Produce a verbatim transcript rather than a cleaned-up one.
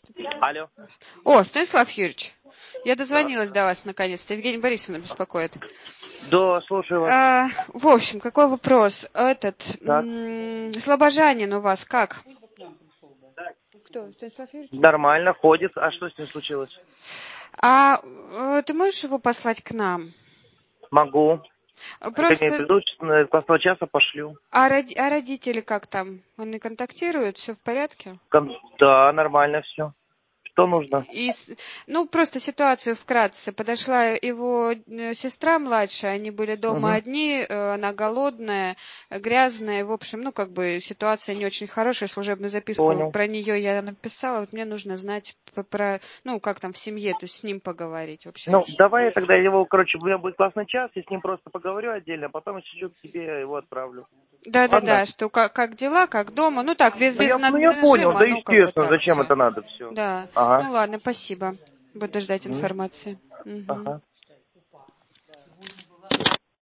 Алло. О, Станислав Юрьевич, я дозвонилась до вас наконец-то. Евгения Борисовна беспокоит. Да, слушаю вас. А, в общем, какой вопрос? Этот, Так. м- Слобожанин у вас как? Кто? Станислав Юрьевич? Нормально, ходит. А что с ним случилось? А э, ты можешь его послать к нам? Могу. Как они Просто... придут, с классного часа пошлю. А, роди- а родители как там? Они контактируют? Все в порядке? Кон- Да, нормально все. Что нужно? И, с- ну, просто ситуацию вкратце. Подошла его э, сестра младшая, они были дома Угу. одни, э, она голодная, э, грязная. В общем, ну, как бы ситуация не очень хорошая, служебную записку Понял. про нее я написала. Вот мне нужно знать п- про, ну, как там в семье, то есть с ним поговорить вообще. Ну, давай я тогда его, короче, у меня будет классный час, я с ним просто поговорю отдельно, а потом я сижу к тебе его отправлю. Ладно? Да-да-да, что как, как дела, как дома. Ну, так, без, Ну без я, ну я понял, да нажима, ну, как бы естественно, так зачем все. это надо все. Да. Ага. Ну, ладно, спасибо. Буду ждать М. информации. Мгм. Ага.